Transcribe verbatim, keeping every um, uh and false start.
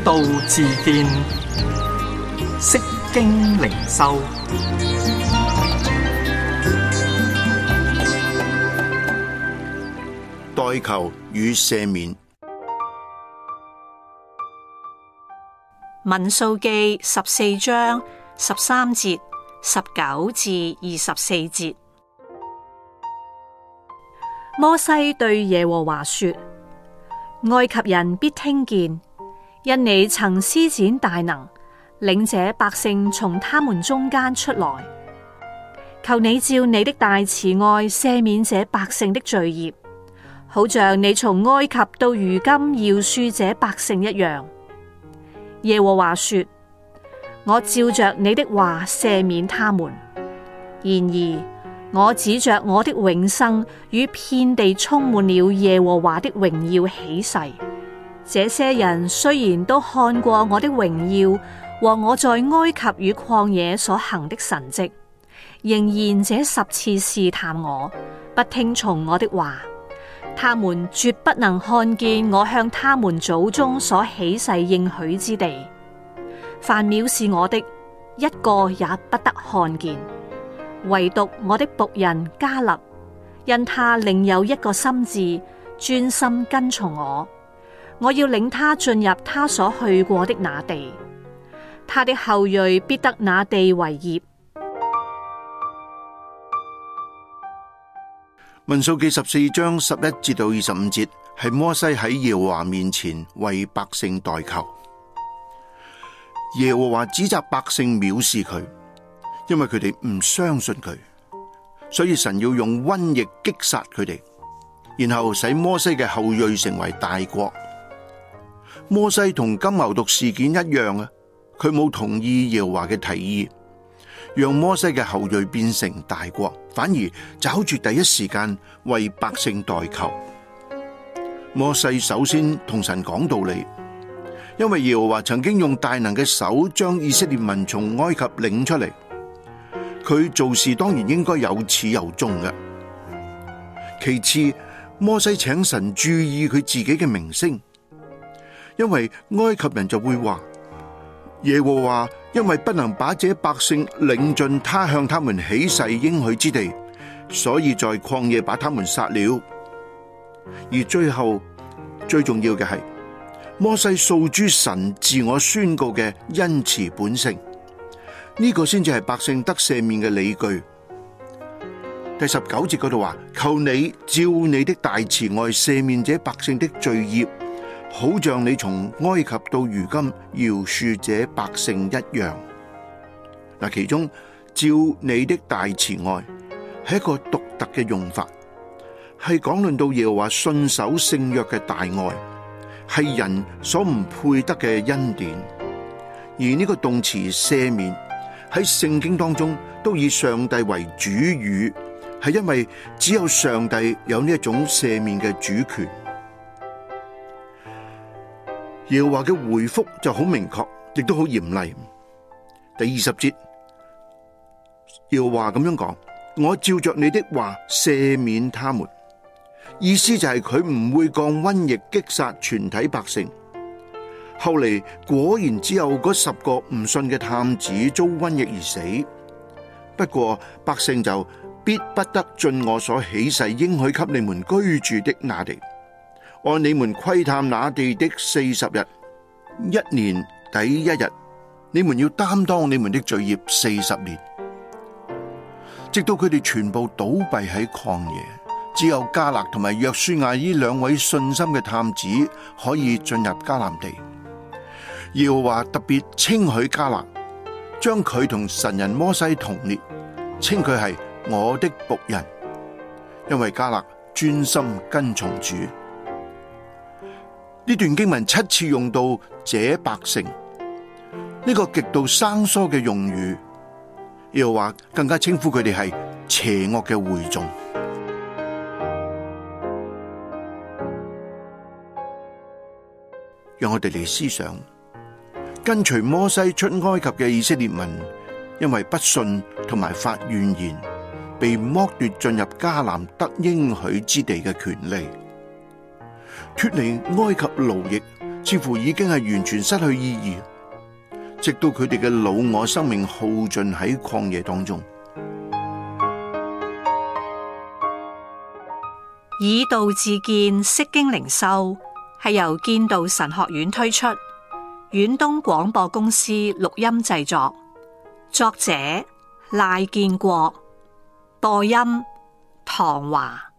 道自見，釋經靈修。 代求與赦免。 民數記十四章十三節、十九至二十四節。摩西對耶和華說：埃及人必聽見，因你曾施展大能，領這百姓從他們中間出來。求你照你的大慈愛赦免這百姓的罪孽，好像你從埃及到如今饒恕這百姓一樣。耶和華說：我照着你的話赦免他們。然而我指着我的永生與遍地充滿了耶和華的榮耀起誓，這些人雖然都看過我的榮耀和我在埃及與曠野所行的神蹟，仍然這十次試探我，不聽從我的話。他們絕不能看見我向他們祖宗所起誓應許之地。凡藐視我的，一個也不得看見。唯獨我的僕人迦勒，因他另有一個心志，專心跟從我。我要領他進入他所去過的那地，他的後裔必得那地為業。 民數記十四章十一至到二十五節，係摩西喺耶和華面前為百姓代求。耶和華指責百姓藐視佢，因為佢哋唔相信佢，所以神要用瘟疫擊殺佢哋，然後使摩西嘅後裔成為大國。摩西同金牛犢事件一樣啊，佢冇同意耶和華嘅提議，讓摩西嘅後裔變成大國，反而抓住第一時間為百姓代求。摩西首先同神講道理，因為耶和華曾經用大能嘅手將以色列民從埃及領出嚟，佢做事當然應該有始有終嘅。其次，摩西請神注意佢自己嘅名聲，因為埃及人就會話耶和華因為不能把這百姓領進他向他們起誓應許之地，所以在曠野把他們殺了。而最後最重要嘅係摩西訴諸神自我宣告嘅恩慈本性，呢個先至係百姓得赦免嘅理據。第十九節嗰度話：求你照你的大慈愛赦免這百姓的罪孽，好像你從埃及到如今饒恕這百姓一樣。嗱，其中照你的大慈愛係一個獨特嘅用法，係講論到耶和華信守聖約嘅大愛，係人所唔配得嘅恩典。而呢個動詞赦免喺聖經當中都以上帝為主語，係因為只有上帝有呢一種赦免嘅主權。耶和華嘅回覆就好明確，亦都好嚴厲。第二十節，耶和華咁樣講：我照着你的話赦免他們。意思就係佢唔會降瘟疫擊殺全體百姓。後嚟果然只有嗰十個唔信嘅探子遭瘟疫而死。不過百姓就必不得進我所起誓應許給你們居住的那地。按你們窺探那地的四十日，一年抵一日，你們要擔當你們的罪孽四十年，直到佢哋全部倒斃喺曠野。只有迦勒同埋約書亞呢兩位信心嘅探子可以進入迦南地。耶和華特別稱許迦勒，將佢同神人摩西同列，稱佢係我的僕人，因為迦勒專心跟從主。呢段經文七次用到這百姓，呢個極度生疏嘅用語，耶和華更加稱呼佢哋係邪惡嘅會眾。讓我哋嚟思想，跟隨摩西出埃及嘅以色列民，因為不信同埋發怨言，被剝奪進入迦南得應許之地嘅權利。脫離埃及奴役， 似乎已經係完全失去意義，直到佢哋嘅老我生命耗盡喺曠野當中。 以道自見，釋經靈修係由建道神學院推出，遠東廣播公司錄音製作，作者賴建國，播音唐華。